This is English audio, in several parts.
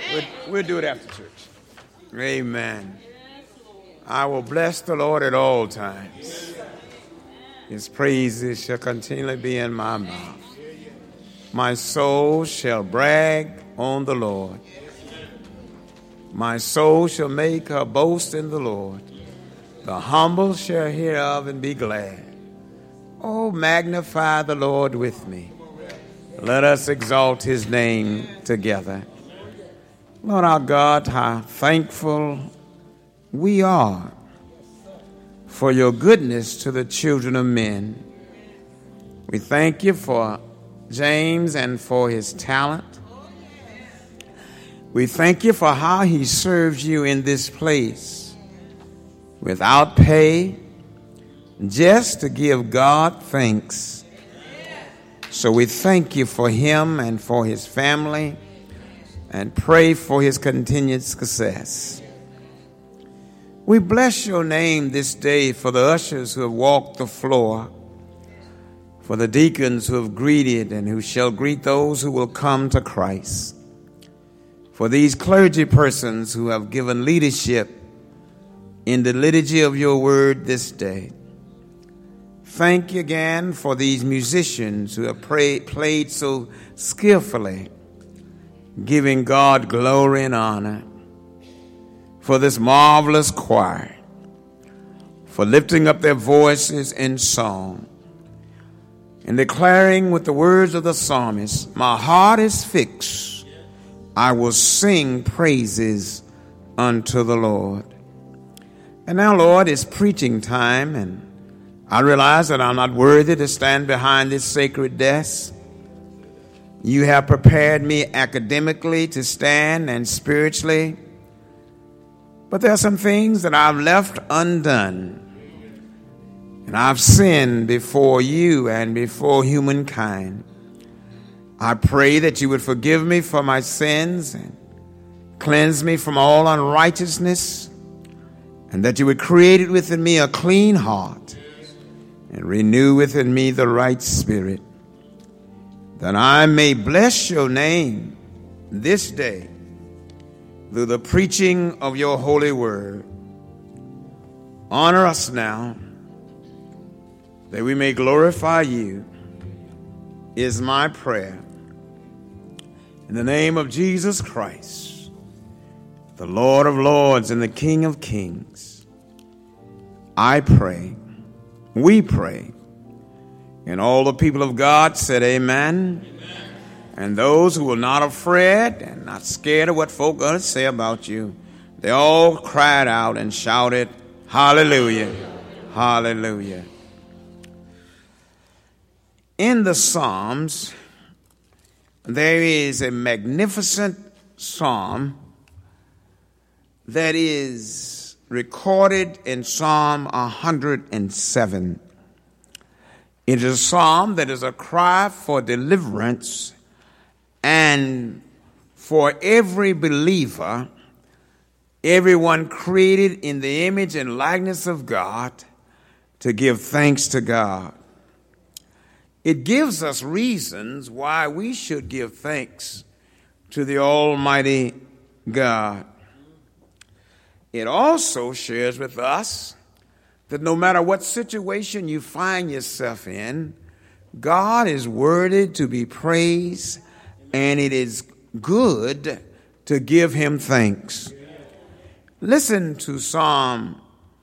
We'll do it after church. Amen. I will bless the Lord at all times. His praises shall continually be in my mouth. My soul shall brag on the Lord. My soul shall make her boast in the Lord. The humble shall hear of and be glad. Oh, magnify the Lord with me. Let us exalt his name together. Lord our God, how thankful we are for your goodness to the children of men. We thank you for James and for his talent. We thank you for how he serves you in this place without pay, just to give God thanks. So we thank you for him and for his family and pray for his continued success. We bless your name this day for the ushers who have walked the floor, for the deacons who have greeted and who shall greet those who will come to Christ, for these clergy persons who have given leadership in the liturgy of your word this day. Thank you again for these musicians who have played so skillfully, giving God glory and honor, for this marvelous choir, for lifting up their voices in song and declaring with the words of the psalmist, my heart is fixed, I will sing praises unto the Lord. And now, Lord, it's preaching time, and I realize that I'm not worthy to stand behind this sacred desk. You have prepared me academically to stand and spiritually, but there are some things that I've left undone, and I've sinned before you and before humankind. I pray that you would forgive me for my sins and cleanse me from all unrighteousness, and that you would create within me a clean heart and renew within me the right spirit, that I may bless your name this day through the preaching of your holy word. Honor us now, that we may glorify you, is my prayer. In the name of Jesus Christ, the Lord of lords and the King of kings, I pray, we pray. And all the people of God said amen. And those who were not afraid and not scared of what folk are going to say about you, they all cried out and shouted, hallelujah, hallelujah. In the Psalms, there is a magnificent psalm that is recorded in Psalm 107. It is a psalm that is a cry for deliverance and for every believer, everyone created in the image and likeness of God, to give thanks to God. It gives us reasons why we should give thanks to the Almighty God. It also shares with us that no matter what situation you find yourself in, God is worthy to be praised, and it is good to give him thanks. Listen to Psalm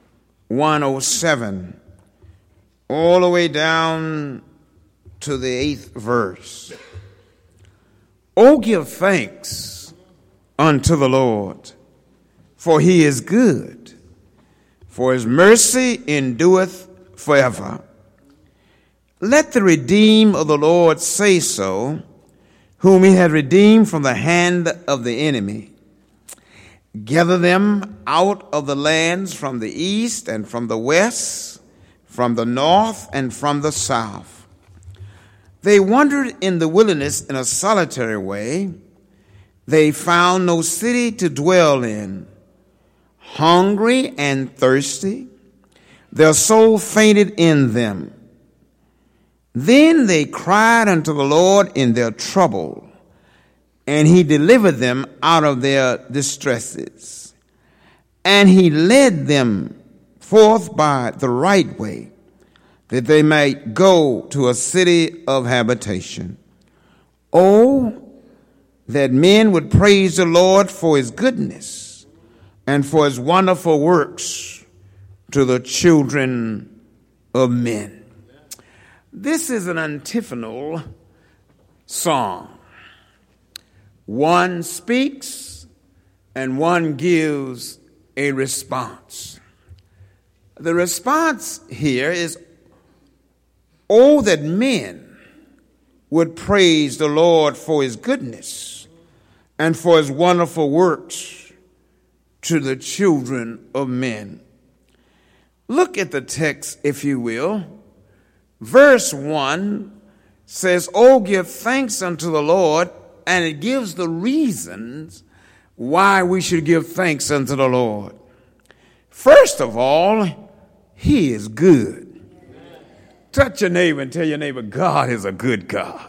107, all the way down to the 8th verse. Oh, give thanks unto the Lord, for he is good, for his mercy endureth forever. Let the redeemed of the Lord say so, whom he had redeemed from the hand of the enemy. Gather them out of the lands from the east and from the west, from the north and from the south. They wandered in the wilderness in a solitary way. They found no city to dwell in. Hungry and thirsty, their soul fainted in them. Then they cried unto the Lord in their trouble, and he delivered them out of their distresses. And he led them forth by the right way, that they might go to a city of habitation. Oh, that men would praise the Lord for his goodness and for his wonderful works to the children of men. This is an antiphonal song. One speaks and one gives a response. The response here is, oh, that men would praise the Lord for his goodness and for his wonderful works to the children of men. Look at the text, if you will. Verse 1 says, oh, give thanks unto the Lord, and it gives the reasons why we should give thanks unto the Lord. First of all, he is good. Touch your neighbor and tell your neighbor, God is a good God.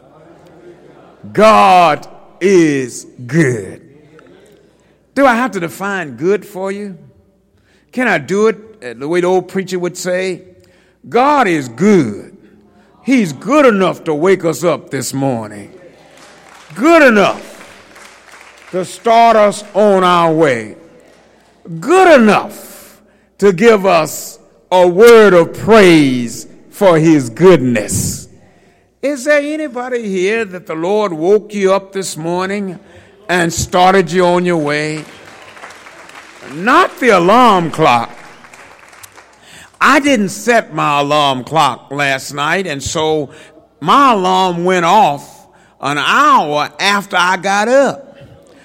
God is good. Do I have to define good for you? Can I do it the way the old preacher would say? God is good. He's good enough to wake us up this morning. Good enough to start us on our way. Good enough to give us a word of praise for his goodness. Is there anybody here that the Lord woke you up this morning and started you on your way? Not the alarm clock. I didn't set my alarm clock last night, and so my alarm went off an hour after I got up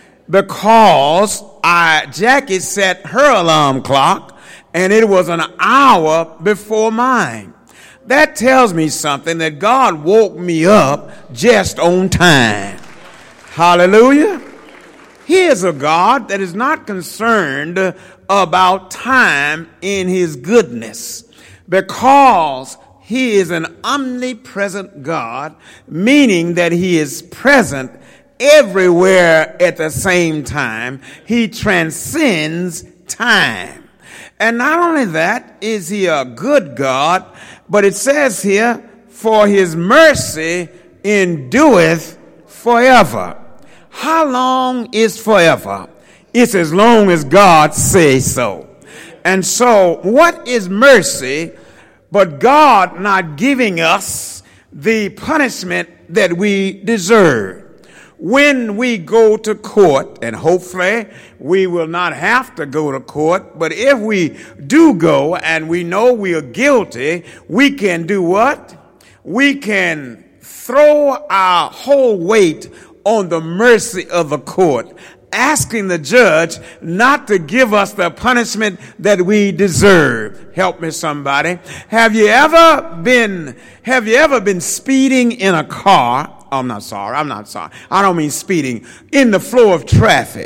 because Jackie set her alarm clock, and it was an hour before mine. That tells me something, that God woke me up just on time. Hallelujah. He is a God that is not concerned about time in his goodness, because he is an omnipresent God, meaning that he is present everywhere at the same time. He transcends time. And not only that is he a good God, but it says here, for his mercy endureth forever. How long is forever? It's as long as God says so. And so what is mercy but God not giving us the punishment that we deserve? When we go to court, and hopefully we will not have to go to court, but if we do go and we know we are guilty, we can do what? We can throw our whole weight on the mercy of the court, asking the judge not to give us the punishment that we deserve. Help me, somebody. Have you ever been speeding in a car? I'm not sorry. I don't mean speeding. In the flow of traffic.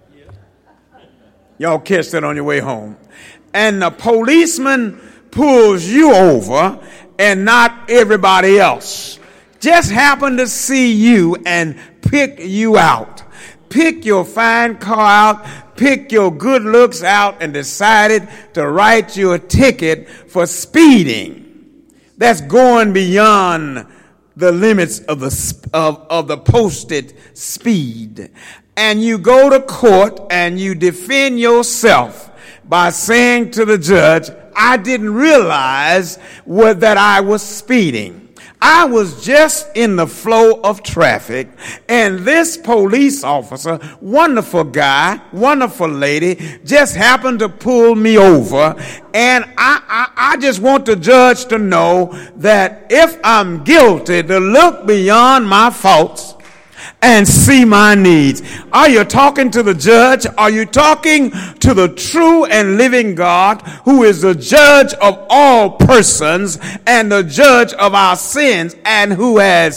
Y'all catch that on your way home. And the policeman pulls you over and not everybody else. Just happened to see you and pick you out. Pick your fine car out, pick your good looks out, and decided to write you a ticket for speeding. That's going beyond the limits of the posted speed. And you go to court and you defend yourself by saying to the judge, I didn't realize that I was speeding. I was just in the flow of traffic, and this police officer, wonderful guy, wonderful lady, just happened to pull me over, and I just want the judge to know that if I'm guilty, to look beyond my faults and see my needs. Are you talking to the judge? Are you talking to the true and living God, who is the judge of all persons and the judge of our sins, and who has,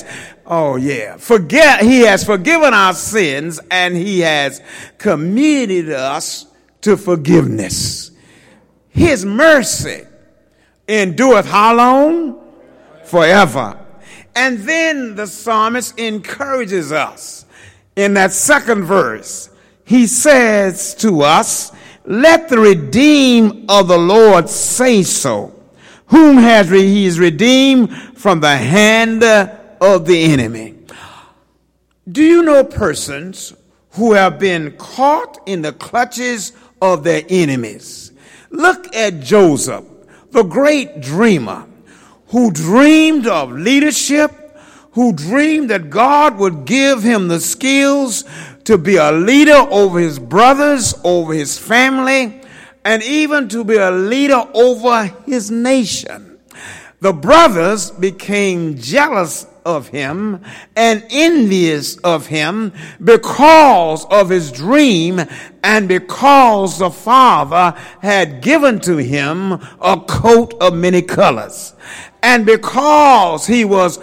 he has forgiven our sins, and he has committed us to forgiveness. His mercy endureth how long? Forever. And then the psalmist encourages us in that second verse, he says to us, let the redeemed of the Lord say so, whom he is redeemed from the hand of the enemy. Do you know persons who have been caught in the clutches of their enemies? Look at Joseph, the great dreamer, who dreamed of leadership, who dreamed that God would give him the skills to be a leader over his brothers, over his family, and even to be a leader over his nation. The brothers became jealous of him and envious of him because of his dream and because the father had given to him a coat of many colors. And because he was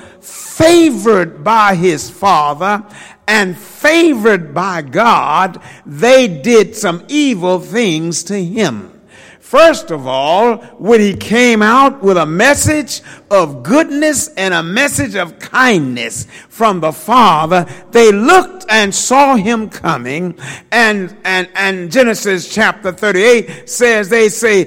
favored by his father and favored by God, they did some evil things to him. First of all, when he came out with a message of goodness and a message of kindness from the Father, they looked and saw him coming. And Genesis chapter 38 says, they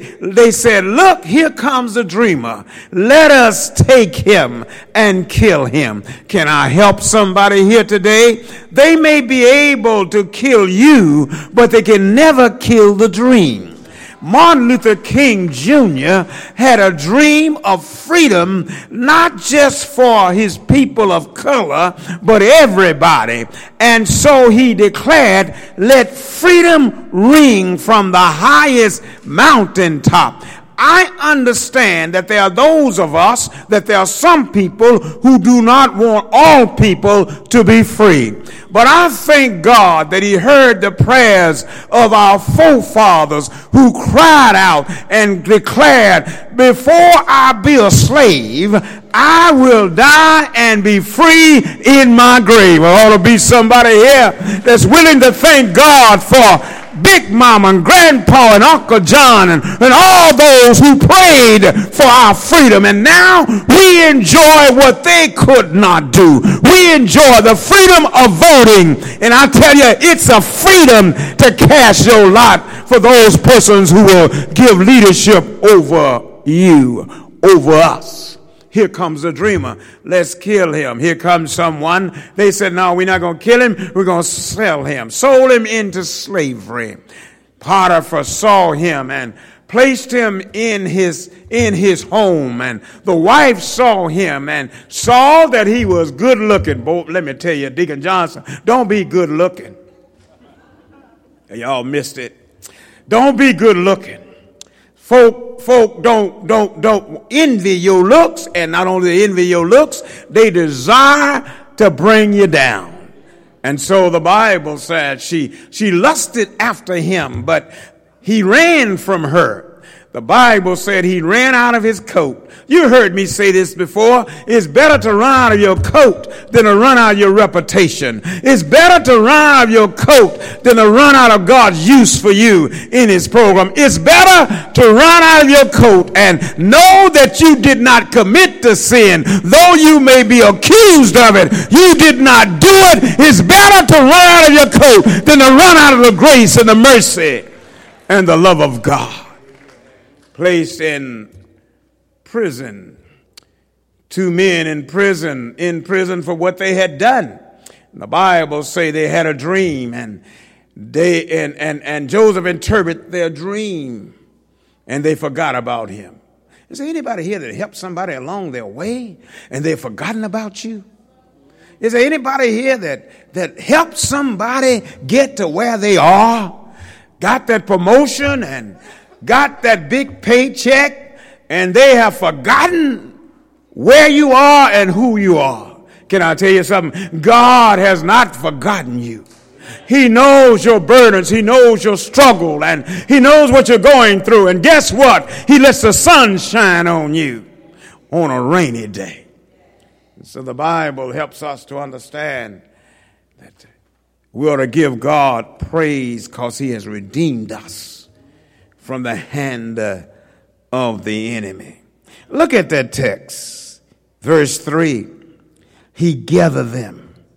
said, look, here comes the dreamer. Let us take him and kill him. Can I help somebody here today? They may be able to kill you, but they can never kill the dream. Martin Luther King Jr. had a dream of freedom, not just for his people of color, but everybody. And so he declared, let freedom ring from the highest mountaintop. I understand that there are those of us, that there are some people who do not want all people to be free. But I thank God that he heard the prayers of our forefathers who cried out and declared, before I be a slave, I will die and be free in my grave. There ought to be somebody here that's willing to thank God for Big Mama and Grandpa and Uncle John and all those who prayed for our freedom. And now we enjoy what they could not do. We enjoy the freedom of voting. And I tell you, it's a freedom to cast your lot for those persons who will give leadership over you, over us. Here comes the dreamer. Let's kill him. Here comes someone. They said, no, we're not going to kill him. We're going to sell him. Sold him into slavery. Potiphar saw him and placed him in his home. And the wife saw him and saw that he was good looking. Boy, let me tell you, Deacon Johnson, don't be good looking. Y'all missed it. Don't be good looking. Folk don't envy your looks, and not only envy your looks, they desire to bring you down. And so the Bible said she lusted after him, but he ran from her. The Bible said he ran out of his coat. You heard me say this before. It's better to run out of your coat than to run out of your reputation. It's better to run out of your coat than to run out of God's use for you in his program. It's better to run out of your coat and know that you did not commit the sin. Though you may be accused of it, you did not do it. It's better to run out of your coat than to run out of the grace and the mercy and the love of God. Placed in prison. 2 men in prison for what they had done. And the Bible say they had a dream, and Joseph interpreted their dream, and they forgot about him. Is there anybody here that helped somebody along their way and they've forgotten about you? Is there anybody here that helped somebody get to where they are? Got that promotion and got that big paycheck, and they have forgotten where you are and who you are. Can I tell you something? God has not forgotten you. He knows your burdens. He knows your struggle, and he knows what you're going through. And guess what? He lets the sun shine on you on a rainy day. And so the Bible helps us to understand that we ought to give God praise because he has redeemed us from the hand of the enemy. Look at that text. Verse 3. He gathered them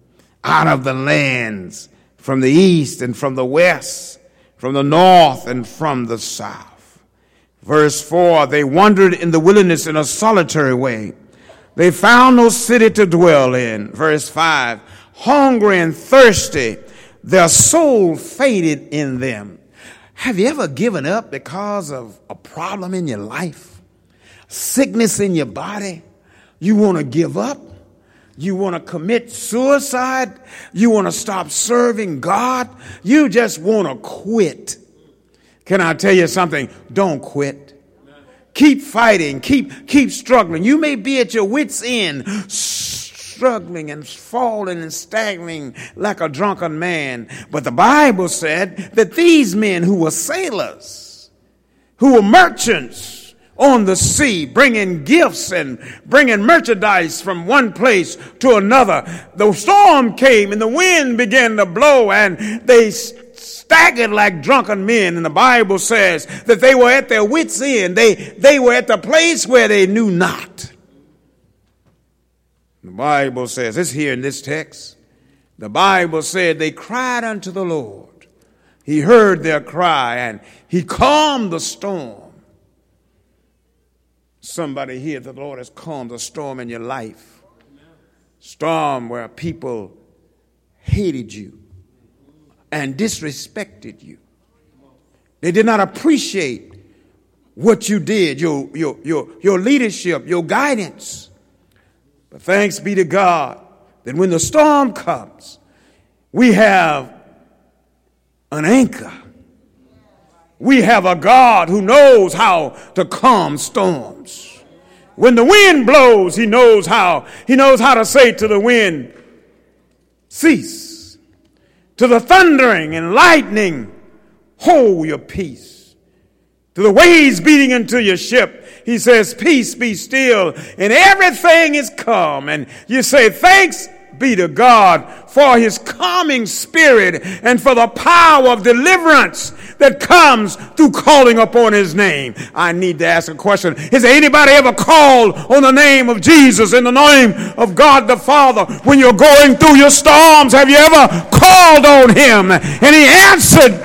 out of the lands, from the east and from the west, from the north and from the south. Verse 4, they wandered in the wilderness in a solitary way. They found no city to dwell in. Verse 5, hungry and thirsty, their soul faded in them. Have you ever given up because of a problem in your life? Sickness in your body? You want to give up? You want to commit suicide? You want to stop serving God? You just want to quit. Can I tell you something? Don't quit. Keep fighting. Keep struggling. You may be at your wit's end, struggling and falling and staggering like a drunken man. But the Bible said that these men who were sailors, who were merchants on the sea, bringing gifts and bringing merchandise from one place to another, the storm came and the wind began to blow and they staggered like drunken men. And the Bible says that they were at their wits' end. They were at the place where they knew not. The Bible says, it's here in this text, the Bible said they cried unto the Lord. He heard their cry and he calmed the storm. Somebody here, the Lord has calmed the storm in your life. Storm where people hated you and disrespected you. They did not appreciate what you did, your leadership, your guidance. But thanks be to God that when the storm comes, we have an anchor. We have a God who knows how to calm storms. When the wind blows, he knows how to say to the wind, cease. To the thundering and lightning, hold your peace. To the waves beating into your ship, he says, peace, be still, and everything is calm. And you say, thanks be to God for his calming spirit and for the power of deliverance that comes through calling upon his name. I need to ask a question. Has anybody ever called on the name of Jesus, in the name of God the Father, when you're going through your storms? Have you ever called on him and he answered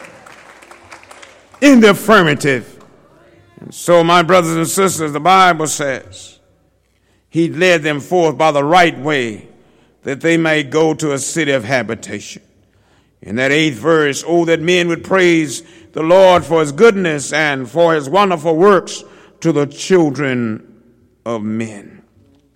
in the affirmative? And so, my brothers and sisters, the Bible says he led them forth by the right way, that they may go to a city of habitation. In that 8th verse, oh, that men would praise the Lord for his goodness and for his wonderful works to the children of men.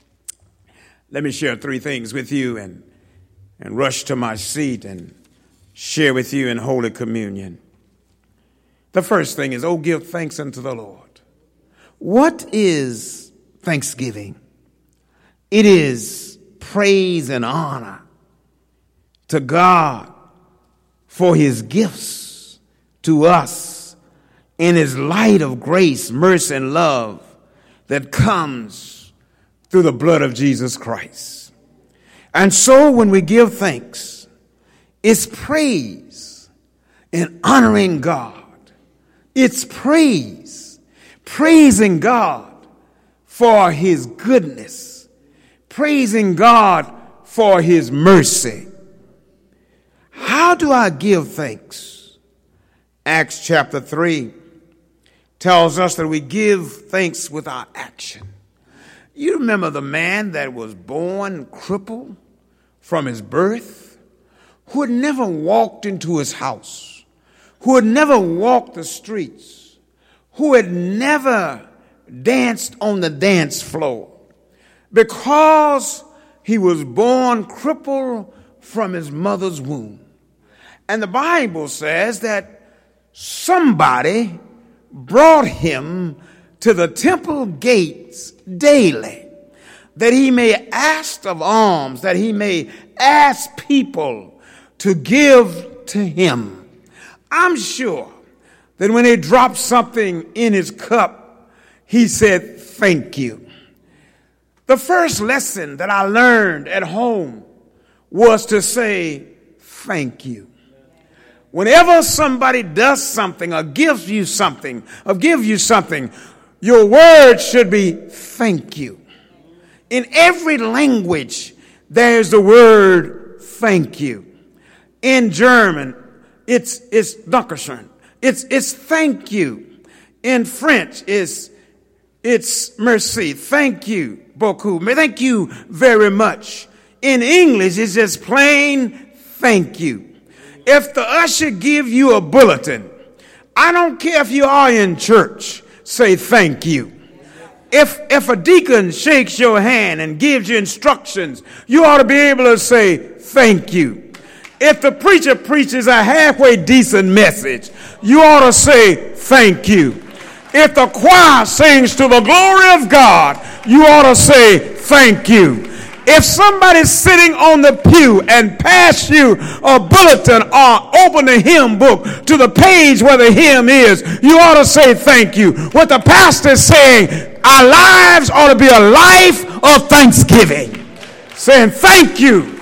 Let me share 3 things with you and rush to my seat and share with you in Holy Communion. The first thing is, oh, give thanks unto the Lord. What is thanksgiving? It is praise and honor to God for his gifts to us in his light of grace, mercy, and love that comes through the blood of Jesus Christ. And so when we give thanks, it's praise and honoring God. It's praising God for his goodness, praising God for his mercy. How do I give thanks? Acts chapter 3 tells us that we give thanks with our action. You remember the man that was born crippled from his birth, who had never walked into his house, who had never walked the streets, who had never danced on the dance floor, because he was born crippled from his mother's womb. And the Bible says that somebody brought him to the temple gates daily, that he may ask of alms, that he may ask people to give to him. I'm sure that when he dropped something in his cup, he said, thank you. The first lesson that I learned at home was to say, thank you. Whenever somebody does something or gives you something, your word should be thank you. In every language, there's the word thank you. In German, it's Dankeschön. It's thank you. In French, it's merci. Thank you, beaucoup. Thank you very much. In English, it's just plain thank you. If the usher give you a bulletin, I don't care if you are in church, say thank you. If a deacon shakes your hand and gives you instructions, you ought to be able to say thank you. If the preacher preaches a halfway decent message, you ought to say thank you. If the choir sings to the glory of God, you ought to say thank you. If somebody's sitting on the pew and pass you a bulletin or open the hymn book to the page where the hymn is, you ought to say thank you. What the pastor is saying, our lives ought to be a life of thanksgiving. Saying thank you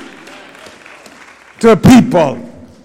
to people.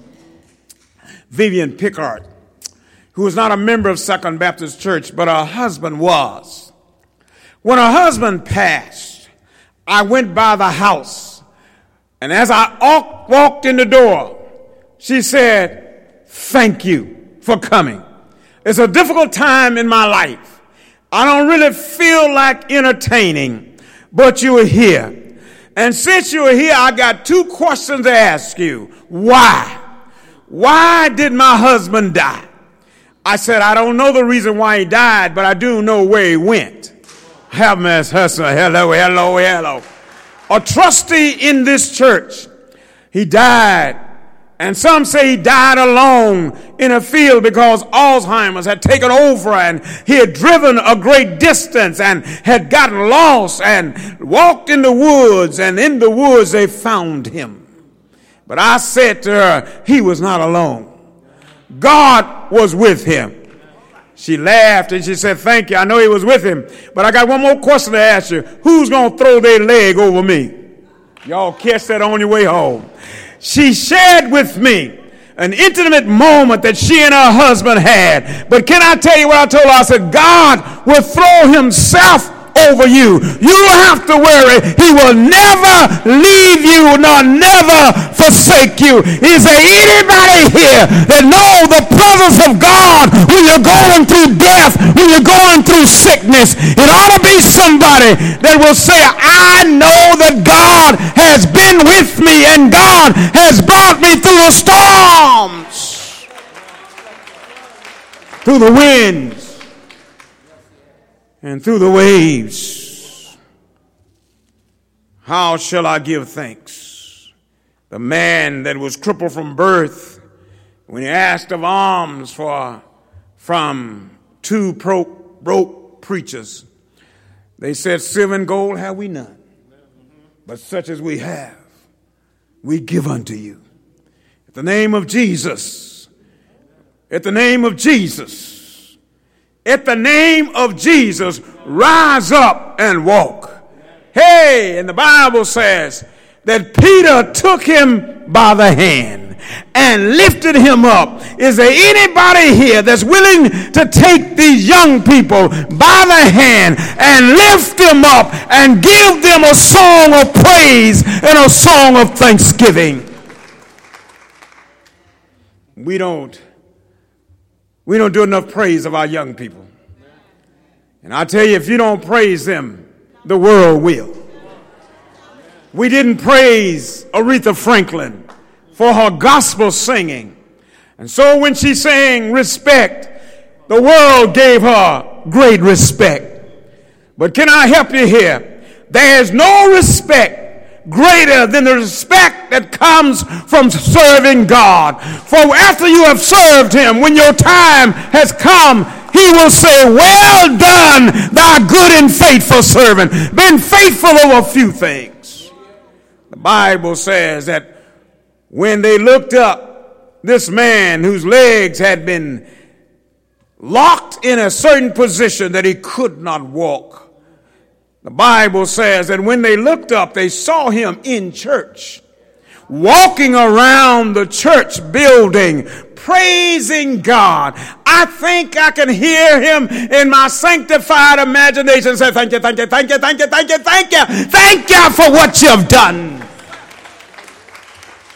Vivian Pickard, who was not a member of Second Baptist Church, but her husband was. When her husband passed, I went by the house, and as I walked in the door, she said, thank you for coming. It's a difficult time in my life. I don't really feel like entertaining, but you are here. And since you are here, I got two questions to ask you. Why? Why did my husband die? I said, I don't know the reason why he died, but I do know where he went. Have mercy, husband. Hello. A trustee in this church, he died. And some say he died alone in a field because Alzheimer's had taken over and he had driven a great distance and had gotten lost and walked in the woods, and in the woods they found him. But I said to her, he was not alone. God was with him. She laughed and she said, thank you. I know he was with him, but I got one more question to ask you. Who's going to throw their leg over me? Y'all catch that on your way home. She shared with me an intimate moment that she and her husband had. But can I tell you what I told her? I said, God will throw himself over you. You don't have to worry. He will never leave you nor never forsake you. Is there anybody here that know the presence of God when you're going through death, when you're going through sickness? It ought to be somebody that will say, I know that God has been with me and God has brought me through the storms, through the winds, and through the waves. How shall I give thanks? The man that was crippled from birth, when he asked of alms from two broke preachers, they said, silver and gold have we none, but such as we have, we give unto you. At the name of Jesus, at the name of Jesus, at the name of Jesus, rise up and walk. Hey, and the Bible says that Peter took him by the hand and lifted him up. Is there anybody here that's willing to take these young people by the hand and lift them up and give them a song of praise and a song of thanksgiving? We don't do enough praise of our young people. And I tell you, if you don't praise them, the world will. We didn't praise Aretha Franklin for her gospel singing. And so when she sang respect, the world gave her great respect. But can I help you here? There is no respect greater than the respect that comes from serving God. For after you have served him, when your time has come, he will say, well done, thou good and faithful servant. Been faithful over a few things. The Bible says that when they looked up, this man whose legs had been locked in a certain position that he could not walk, the Bible says that when they looked up, they saw him in church, walking around the church building, praising God. I think I can hear him in my sanctified imagination say, thank you, thank you, thank you, thank you, thank you, thank you, thank you for what you've done.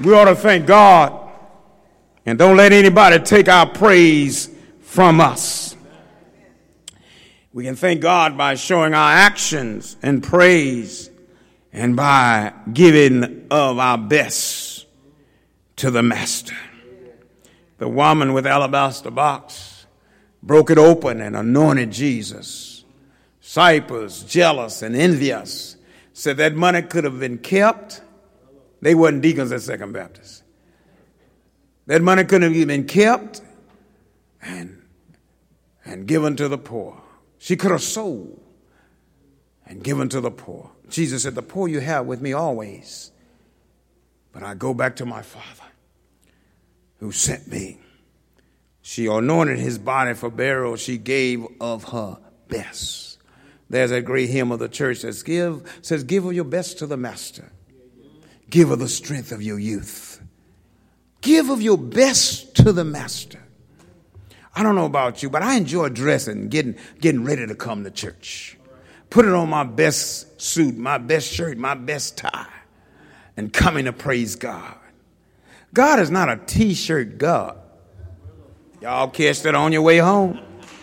We ought to thank God and don't let anybody take our praise from us. We can thank God by showing our actions and praise and by giving of our best to the Master. The woman with the alabaster box broke it open and anointed Jesus. Disciples, jealous and envious, said that money could have been kept. They weren't deacons at Second Baptist. That money could have been kept and given to the poor. She could have sold and given to the poor. Jesus said, the poor you have with me always, but I go back to my Father who sent me. She anointed his body for burial. She gave of her best. There's that great hymn of the church that says, give of your best to the Master. Give of the strength of your youth. Give of your best to the Master. I don't know about you, but I enjoy dressing, getting ready to come to church. Put it on my best suit, my best shirt, my best tie, and coming to praise God. God is not a T-shirt God. Y'all catch that on your way home?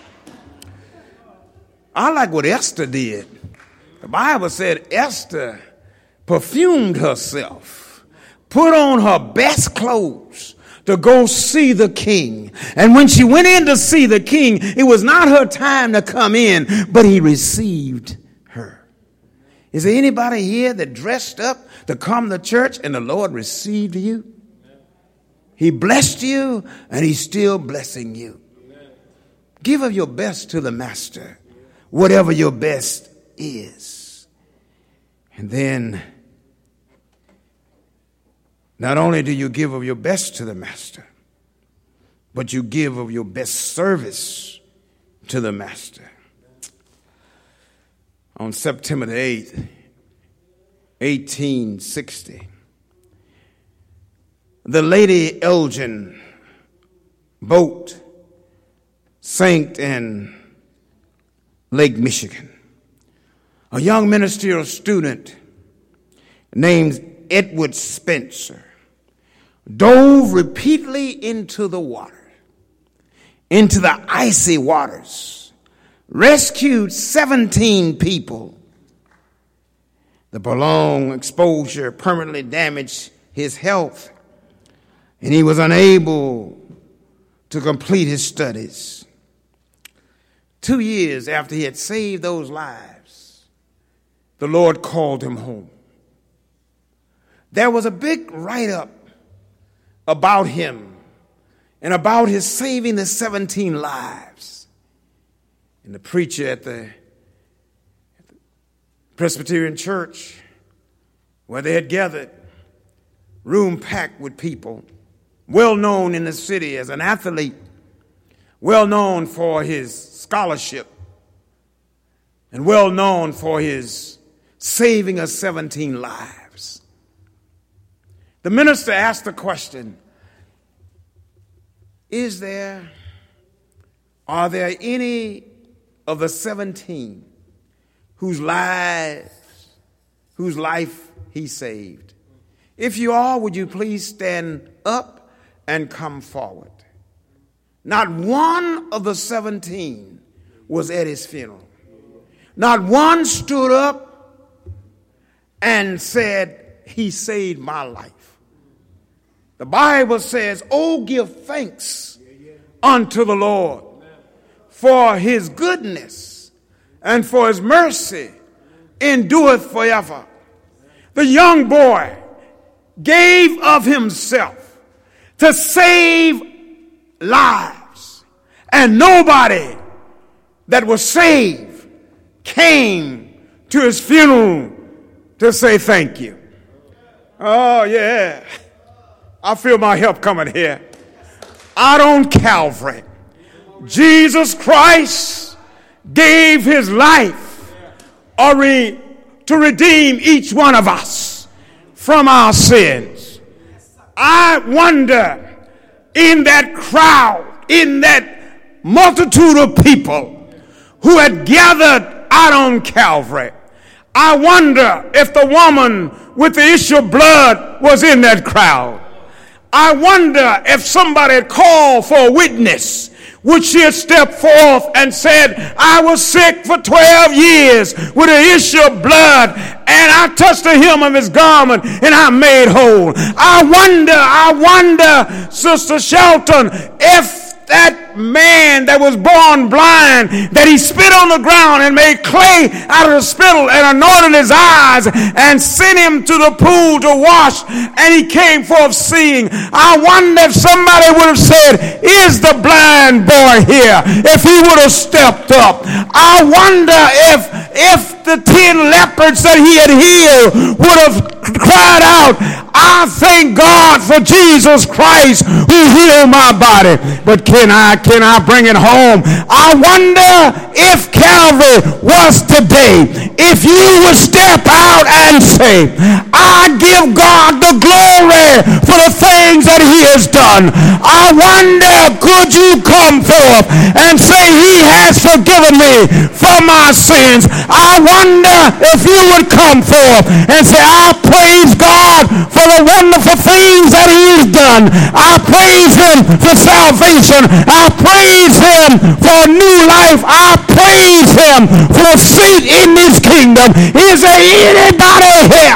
I like what Esther did. The Bible said Esther perfumed herself, put on her best clothes to go see the king. And when she went in to see the king, it was not her time to come in, but he received her. Is there anybody here that dressed up to come to church and the Lord received you? He blessed you and he's still blessing you. Give of your best to the Master, whatever your best is. And then not only do you give of your best to the Master, but you give of your best service to the Master. On September the 8th, 1860, the Lady Elgin boat sank in Lake Michigan. A young ministerial student named Edward Spencer dove repeatedly into the water, into the icy waters, rescued 17 people. The prolonged exposure permanently damaged his health, and he was unable to complete his studies. 2 years after he had saved those lives, the Lord called him home. There was a big write-up about him and about his saving the 17 lives. And the preacher at the Presbyterian church, where they had gathered, room packed with people, well known in the city as an athlete, well known for his scholarship, and well known for his saving of 17 lives. The minister asked the question, are there any of the 17 whose life he saved? If you are, would you please stand up and come forward? Not one of the 17 was at his funeral. Not one stood up and said, he saved my life. The Bible says, oh, give thanks unto the Lord for his goodness and for his mercy endureth forever. The young boy gave of himself to save lives, and nobody that was saved came to his funeral to say thank you. Oh, yeah. I feel my help coming here. Out on Calvary, Jesus Christ gave his life to redeem each one of us from our sins. I wonder, in that crowd, in that multitude of people who had gathered out on Calvary, I wonder if the woman with the issue of blood was in that crowd. I wonder if somebody had called for a witness, would she have stepped forth and said, I was sick for 12 years with an issue of blood, and I touched the hem of his garment and I made whole. I wonder, Sister Shelton, if that man that was born blind, that he spit on the ground and made clay out of the spittle and anointed his eyes and sent him to the pool to wash, and he came forth seeing. I wonder if somebody would have said, is the blind boy here? If he would have stepped up. I wonder if the 10 leopards that he had healed would have cried out, I thank God for Jesus Christ who healed my body. But can I bring it home? I wonder if Calvary was today, if you would step out and say, I give God the glory for the things that he has done. I wonder, could you come forth and say, he has forgiven me for my sins? I wonder if you would come forth and say, I praise God for the wonderful things that he has done. I praise him for salvation. I praise him for a new life. I praise him for a seat in this kingdom. Is there anybody here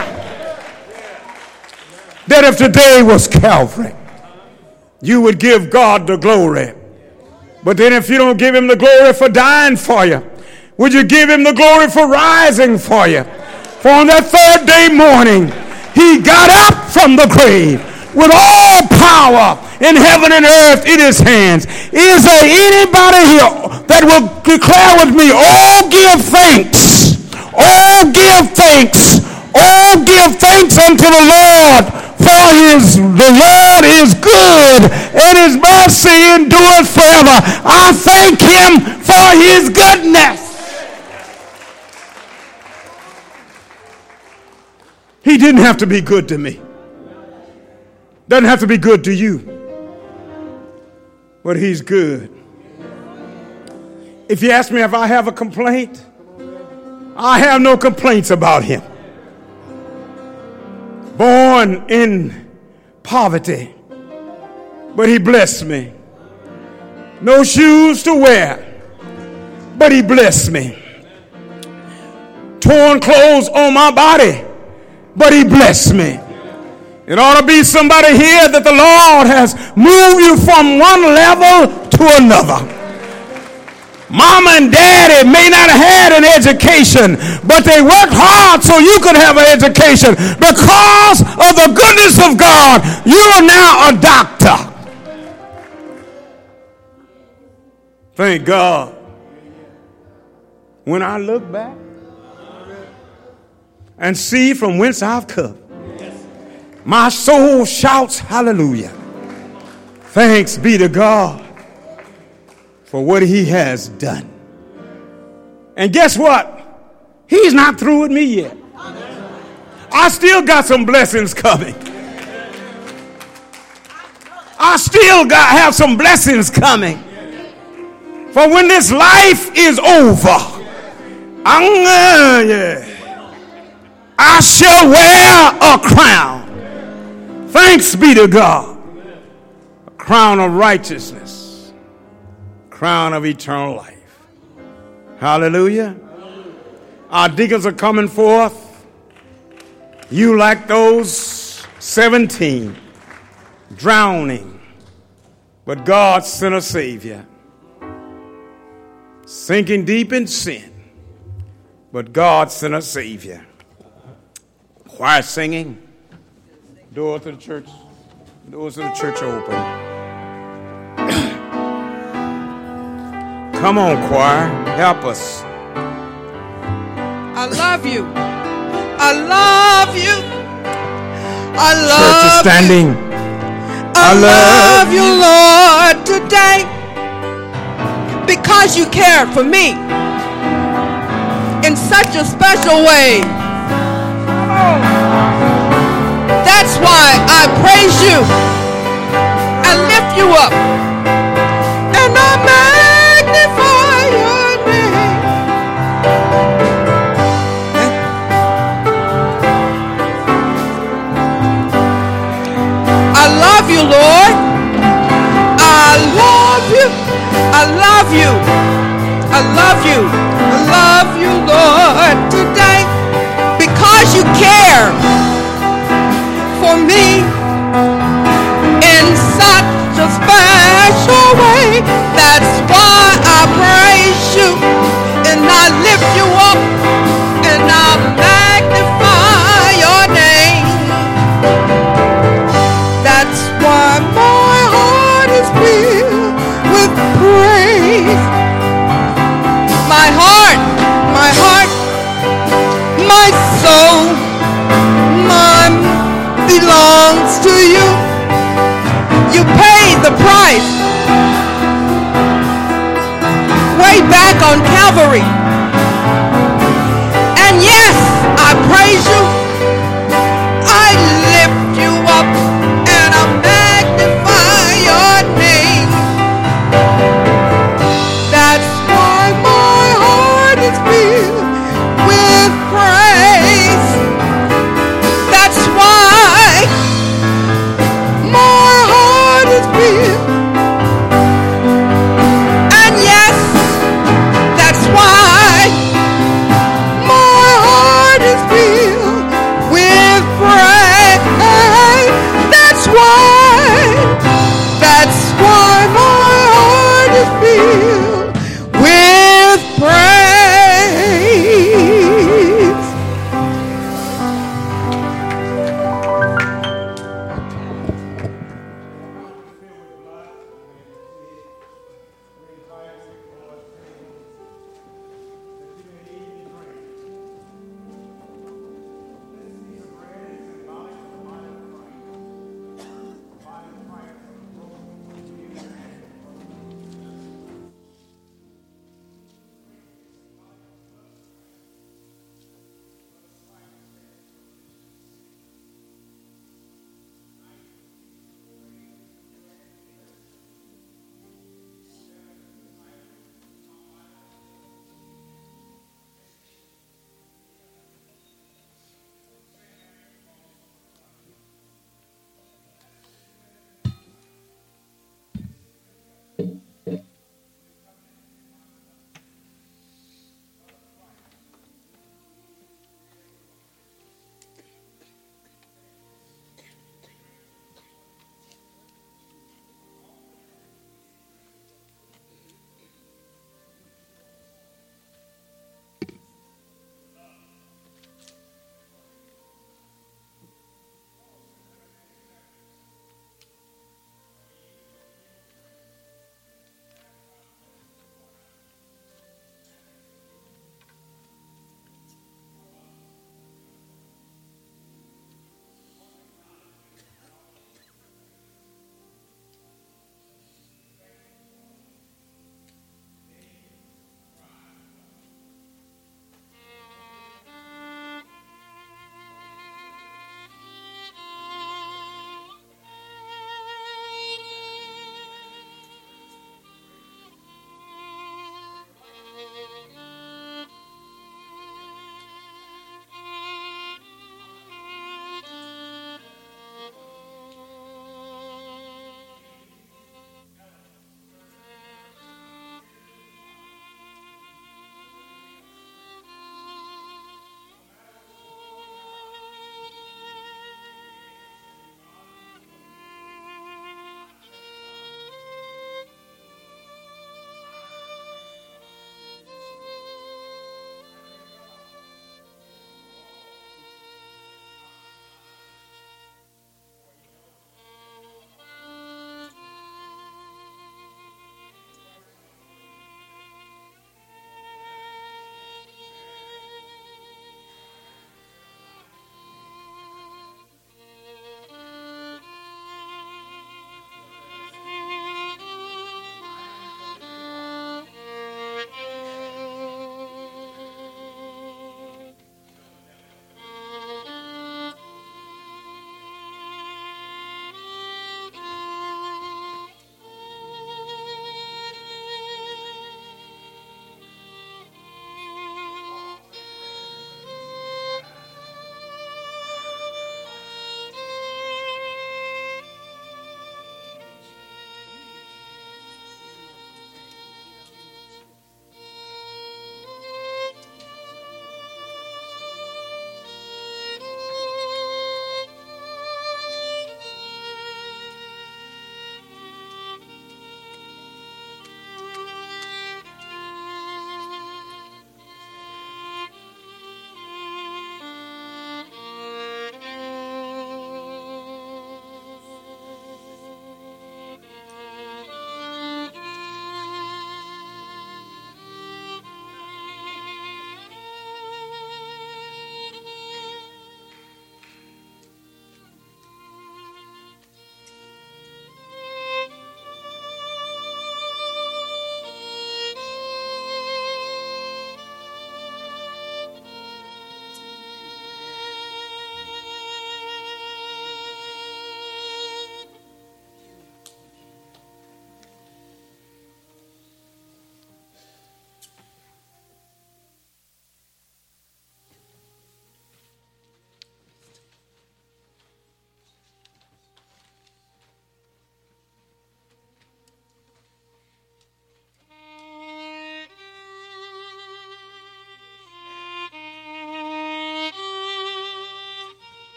that if today was Calvary, you would give God the glory? But then if you don't give him the glory for dying for you, would you give him the glory for rising for you? For on that third day morning, he got up from the grave with all power in heaven and earth in his hands. Is there anybody here that will declare with me, oh, give thanks, oh, give thanks, oh, give thanks unto the Lord, for the Lord is good and his mercy endureth forever. I thank him for his goodness. He didn't have to be good to me. Doesn't have to be good to you. But he's good. If you ask me if I have a complaint, I have no complaints about him. Born in poverty, but he blessed me. No shoes to wear, but he blessed me. Torn clothes on my body, but he blessed me. It ought to be somebody here that the Lord has moved you from one level to another. Mama and daddy may not have had an education, but they worked hard so you could have an education. Because of the goodness of God, you are now a doctor. Thank God. When I look back and see from whence I've come, my soul shouts hallelujah. Thanks be to God for what he has done. And guess what? He's not through with me yet. I still got some blessings coming. I still have some blessings coming. For when this life is over, I shall wear a crown. Thanks be to God. A crown of righteousness. Crown of eternal life. Hallelujah. Our deacons are coming forth. You like those 17 drowning. But God sent a Savior. Sinking deep in sin. But God sent a Savior. Choir singing. Doors to the church open. Come on, choir, help us. I love you. I love you. I love church is standing. You. I love you, Lord, today because you cared for me in such a special way. That's why I praise you and lift you up and I magnify your name. I love you, Lord. I love you. I love you. I love you. I love you, Lord, today. Because you care for me in such a special way. That's why I praise you and I lift you up and I magnify your name. That's why my heart is filled with praise. My heart, my soul, mine belongs to you. You paid the price way back on Calvary. And yes, I praise you